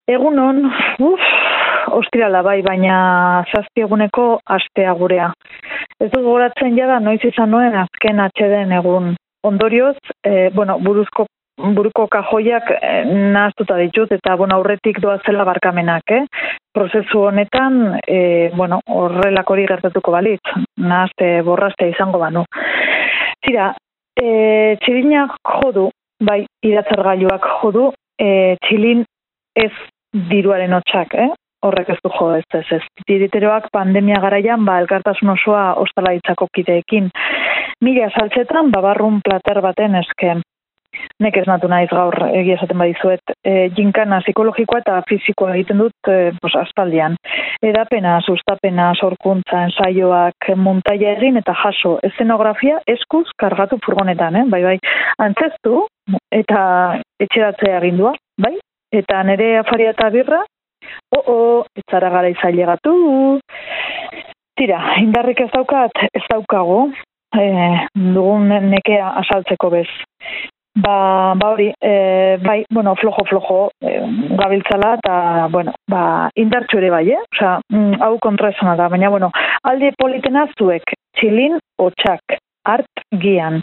Egunon, ostirala bai, baina 7 eguneko astea gurea. Ez dut goratzen jada noiz izan nuen azken atxeden egun. Ondorioz, buruko kajoiak nahaztuta ditut eta aurretik doazela barkamenak, Prozesu honetan, horrelak hori gertatuko balitz, nahazte borrazte izango banu. Tira, txilinak jodu, bai, idatzargailuak jodu, txilin ez diruaren hotxak, horrek ez du jo, ez. Tiriteroak pandemia garaian, elkartasun osoa ostalaritzako kideekin. 1000 saltzetan, babarrun plater baten eske. Nek ez natu naiz gaur egia esaten badizuet. Ginkana psikologikoa eta fizikoa egiten dut aspaldian. Edapena, sustapena, sorkuntza, ensaioak, montaia egin eta jaso. Eszenografia eskuz kargatu furgonetan, bai. Antzestu eta etxeratzea agindua, bai? Eta nire afaria eta birra, ez zara gara izailegatu. Tira, indarrik ez daukagu, dugun nekea asaltzeko bez. Hori, flojo, gabiltzala, eta, indartxo ere bai, hau kontraesana da, baina, alde politena zuek, txilin hotxak, hart gian.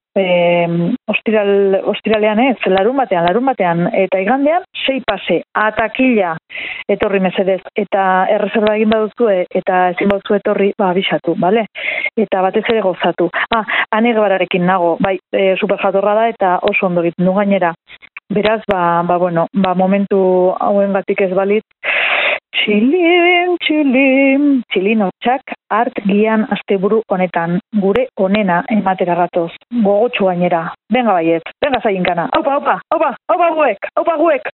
Ostiralean ez, larun batean, eta igandean 6 pase, atakila etorri mesedez, eta erreserba egin baduzue, eta ezin baduzu etorri, abisatu, bale? Eta batez ere gozatu. Anegabararekin nago, bai, superjatorra da, eta oso ondo egiten du gainera. Beraz, momentu hauen batik ez balitz, txilin hotxak hart gian asteburu honetan, gure onena ematera gatoz, gogotxu gainera. Venga baiet, venga zainkana, aupa guek!